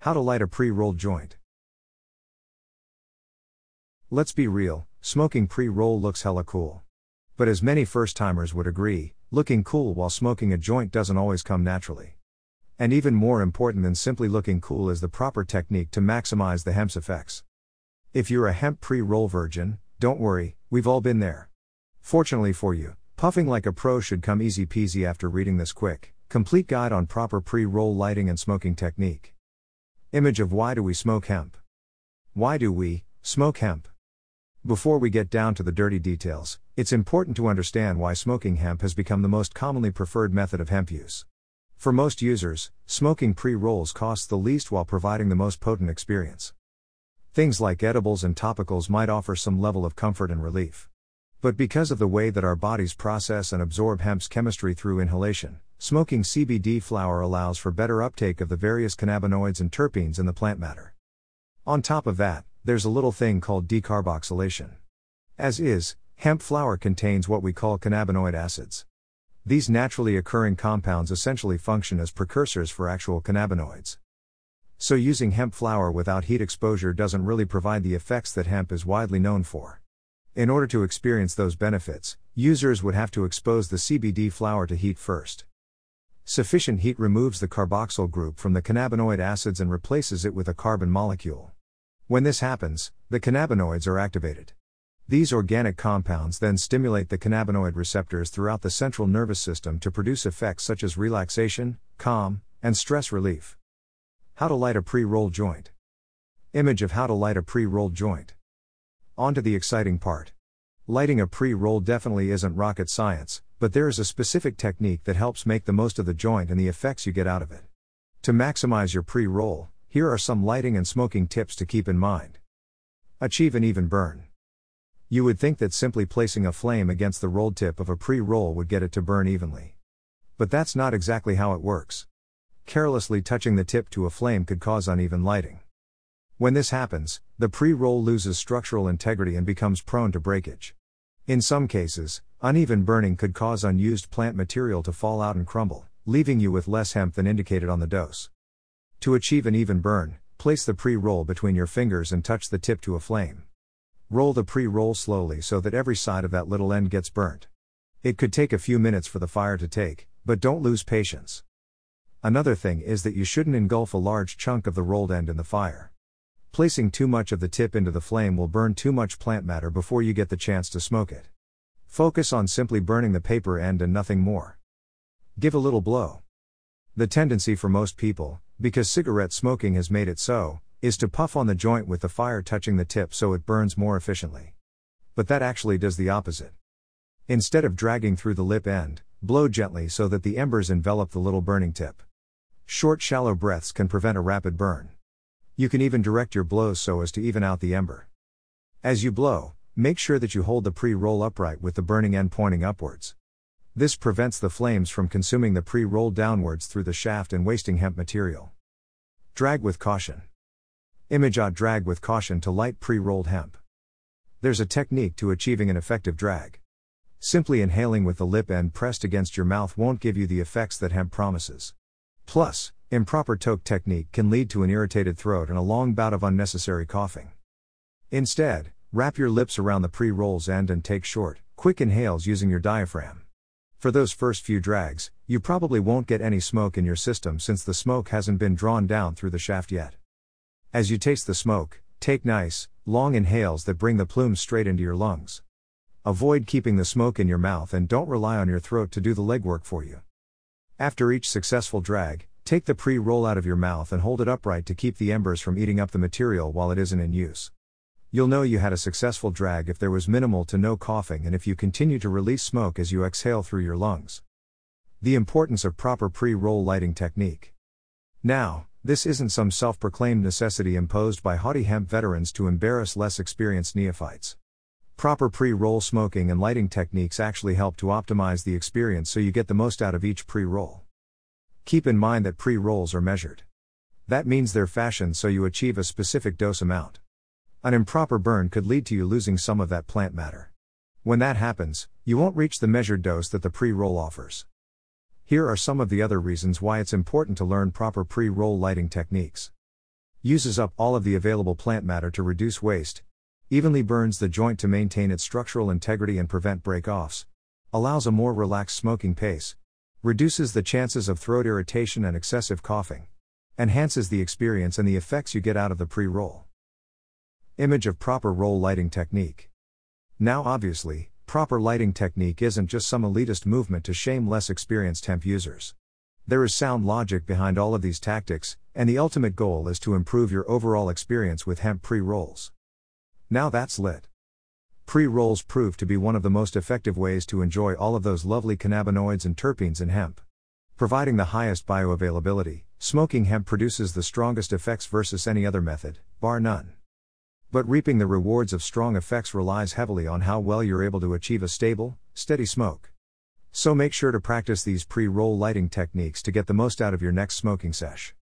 How to light a pre-rolled joint. Let's be real, smoking pre-roll looks hella cool. But as many first-timers would agree, looking cool while smoking a joint doesn't always come naturally. And even more important than simply looking cool is the proper technique to maximize the hemp's effects. If you're a hemp pre-roll virgin, don't worry, we've all been there. Fortunately for you, puffing like a pro should come easy peasy after reading this quick, complete guide on proper pre-roll lighting and smoking technique. Image of why do we smoke hemp? Why do we smoke hemp? Before we get down to the dirty details, it's important to understand why smoking hemp has become the most commonly preferred method of hemp use. For most users, smoking pre-rolls costs the least while providing the most potent experience. Things like edibles and topicals might offer some level of comfort and relief. But because of the way that our bodies process and absorb hemp's chemistry through inhalation, smoking CBD flower allows for better uptake of the various cannabinoids and terpenes in the plant matter. On top of that, there's a little thing called decarboxylation. As is, hemp flower contains what we call cannabinoid acids. These naturally occurring compounds essentially function as precursors for actual cannabinoids. So using hemp flower without heat exposure doesn't really provide the effects that hemp is widely known for. In order to experience those benefits, users would have to expose the CBD flower to heat first. Sufficient heat removes the carboxyl group from the cannabinoid acids and replaces it with a carbon molecule. When this happens, the cannabinoids are activated. These organic compounds then stimulate the cannabinoid receptors throughout the central nervous system to produce effects such as relaxation, calm, and stress relief. How to light a pre-rolled joint. Image of how to light a pre-rolled joint. On to the exciting part. Lighting a pre-roll definitely isn't rocket science, but there is a specific technique that helps make the most of the joint and the effects you get out of it. To maximize your pre-roll, here are some lighting and smoking tips to keep in mind. Achieve an even burn. You would think that simply placing a flame against the rolled tip of a pre-roll would get it to burn evenly. But that's not exactly how it works. Carelessly touching the tip to a flame could cause uneven lighting. When this happens, the pre-roll loses structural integrity and becomes prone to breakage. In some cases, uneven burning could cause unused plant material to fall out and crumble, leaving you with less hemp than indicated on the dose. To achieve an even burn, place the pre-roll between your fingers and touch the tip to a flame. Roll the pre-roll slowly so that every side of that little end gets burnt. It could take a few minutes for the fire to take, but don't lose patience. Another thing is that you shouldn't engulf a large chunk of the rolled end in the fire. Placing too much of the tip into the flame will burn too much plant matter before you get the chance to smoke it. Focus on simply burning the paper end and nothing more. Give a little blow. The tendency for most people, because cigarette smoking has made it so, is to puff on the joint with the fire touching the tip so it burns more efficiently. But that actually does the opposite. Instead of dragging through the lip end, blow gently so that the embers envelop the little burning tip. Short, shallow breaths can prevent a rapid burn. You can even direct your blows so as to even out the ember. As you blow, make sure that you hold the pre-roll upright with the burning end pointing upwards. This prevents the flames from consuming the pre-roll downwards through the shaft and wasting hemp material. Drag with caution. Image of drag with caution to light pre-rolled hemp. There's a technique to achieving an effective drag. Simply inhaling with the lip end pressed against your mouth won't give you the effects that hemp promises. Plus, improper toke technique can lead to an irritated throat and a long bout of unnecessary coughing. Instead, wrap your lips around the pre-roll's end and take short, quick inhales using your diaphragm. For those first few drags, you probably won't get any smoke in your system since the smoke hasn't been drawn down through the shaft yet. As you taste the smoke, take nice, long inhales that bring the plumes straight into your lungs. Avoid keeping the smoke in your mouth and don't rely on your throat to do the legwork for you. After each successful drag, take the pre-roll out of your mouth and hold it upright to keep the embers from eating up the material while it isn't in use. You'll know you had a successful drag if there was minimal to no coughing and if you continue to release smoke as you exhale through your lungs. The importance of proper pre-roll lighting technique. Now, this isn't some self-proclaimed necessity imposed by haughty hemp veterans to embarrass less experienced neophytes. Proper pre-roll smoking and lighting techniques actually help to optimize the experience so you get the most out of each pre-roll. Keep in mind that pre-rolls are measured. That means they're fashioned so you achieve a specific dose amount. An improper burn could lead to you losing some of that plant matter. When that happens, you won't reach the measured dose that the pre-roll offers. Here are some of the other reasons why it's important to learn proper pre-roll lighting techniques. Uses up all of the available plant matter to reduce waste. Evenly burns the joint to maintain its structural integrity and prevent break-offs. Allows a more relaxed smoking pace. Reduces the chances of throat irritation and excessive coughing. Enhances the experience and the effects you get out of the pre-roll. Image of proper roll lighting technique. Now obviously, proper lighting technique isn't just some elitist movement to shame less experienced hemp users. There is sound logic behind all of these tactics, and the ultimate goal is to improve your overall experience with hemp pre-rolls. Now that's lit. Pre-rolls prove to be one of the most effective ways to enjoy all of those lovely cannabinoids and terpenes in hemp. Providing the highest bioavailability, smoking hemp produces the strongest effects versus any other method, bar none. But reaping the rewards of strong effects relies heavily on how well you're able to achieve a stable, steady smoke. So make sure to practice these pre-roll lighting techniques to get the most out of your next smoking sesh.